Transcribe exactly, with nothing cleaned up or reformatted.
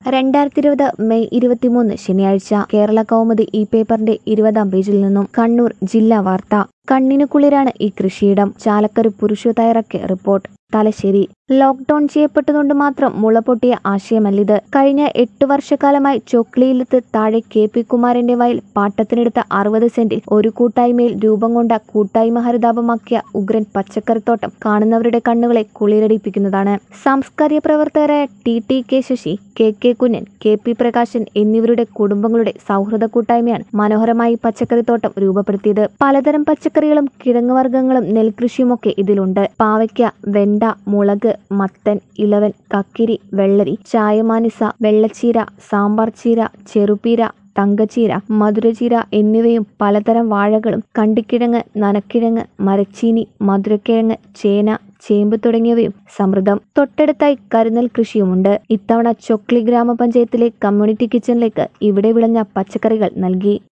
രണ്ടായിരത്തി ഇരുപത് മെയ് ഇരുപത്തിമൂന്ന് ശനിയാഴ്ച കേരള കൗമുദി ഈ പേപ്പറിന്റെ ഇരുപതാം പേജിൽ നിന്നും കണ്ണൂർ ജില്ലാ വാർത്ത. കണ്ണിനു കുളിരാണ് ഈ കൃഷിയിടം. ചാലക്കര പുരുഷ തയ്യാറാക്കിയ റിപ്പോർട്ട്. തലശ്ശേരി. ലോക്ക്ഡൌൺ ചെയ്യപ്പെട്ടതുകൊണ്ട് മാത്രം മുളപൊട്ടിയ ആശയമല്ലിത്. കഴിഞ്ഞ എട്ടു വർഷക്കാലമായി ചൊക്ലിയിലത്ത് താഴെ കെ പി കുമാരന്റെ വയൽ പാട്ടത്തിനെടുത്ത അറുപത് സെന്റിൽ ഒരു കൂട്ടായ്മയിൽ രൂപം കൊണ്ട കൂട്ടായ്മ ഹരിതാപമാക്കിയ ഉഗ്രൻ പച്ചക്കറിത്തോട്ടം കാണുന്നവരുടെ കണ്ണുകളെ കുളിരടിപ്പിക്കുന്നതാണ്. സാംസ്കാരിക പ്രവർത്തകരായ T T K Sasi, K K Kunjan, K P Prakashan എന്നിവരുടെ കുടുംബങ്ങളുടെ സൗഹൃദ കൂട്ടായ്മയാണ് മനോഹരമായി പച്ചക്കറിത്തോട്ടം രൂപപ്പെടുത്തിയത്. പലതരം പച്ചക്കറികളും കിഴങ്ങുവർഗ്ഗങ്ങളും നെൽകൃഷിയുമൊക്കെ ഇതിലുണ്ട്. പാവയ്ക്ക, വെണ്ട, മുളക്, മത്തൻ, ഇലവൻ, കക്കിരി, വെള്ളരി, ചായമാനിസ, വെള്ളച്ചീര, സാമ്പാർ ചീര, ചെറുപീര, തങ്കച്ചീര, മധുരചീര എന്നിവയും പലതരം വാഴകളും കണ്ടിക്കിഴങ്ങ്, നനക്കിഴങ്ങ്, മരച്ചീനി, മധുരക്കിഴങ്ങ്, ചേന, ചേമ്പ് തുടങ്ങിയവയും സമൃദ്ധം. തൊട്ടടുത്തായി കരുനെൽ കൃഷിയുമുണ്ട്. ഇത്തവണ ചൊക്ലി ഗ്രാമപഞ്ചായത്തിലെ കമ്മ്യൂണിറ്റി കിച്ചണിലേക്ക് ഇവിടെ വിളഞ്ഞ പച്ചക്കറികൾ നൽകി.